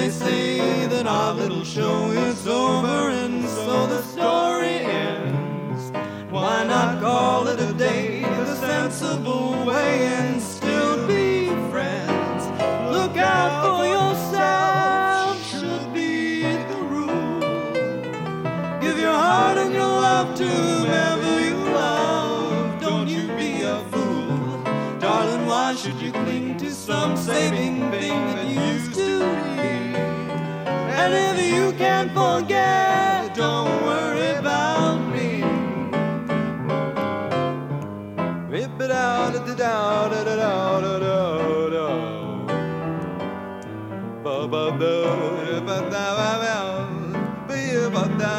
They say that our little show is over and so the story ends. Why not call it a day the sensible way and still be friends? Look out for yourself should be the rule. Give your heart and your love to whoever you love. Don't you be a fool. Darling, why should you cling to some saving thing that used to be? And if you can't forget, don't worry about me. Rip it out, da da da da da da da. Ba ba da ba da ba ba ba da.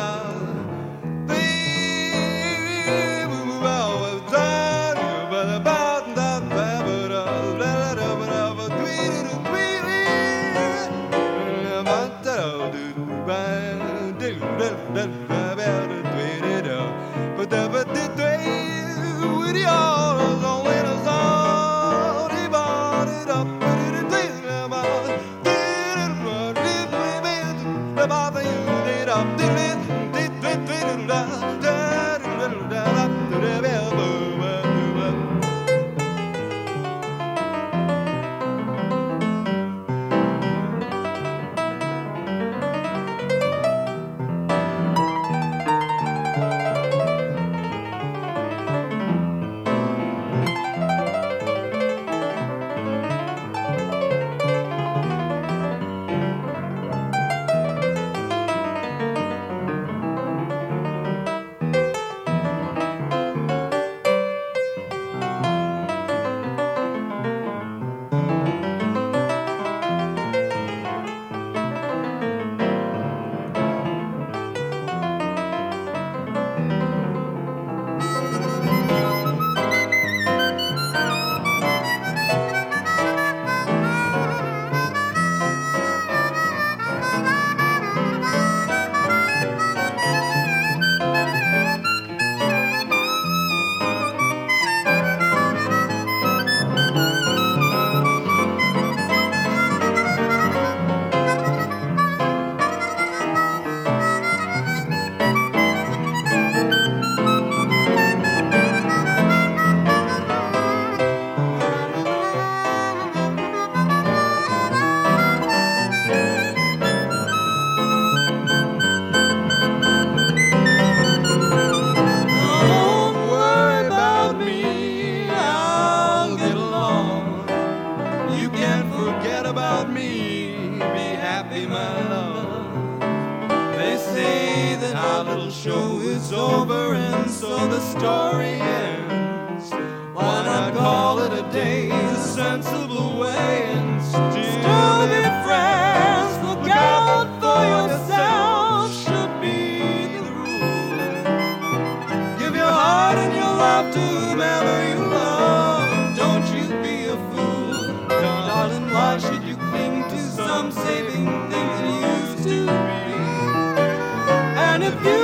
If you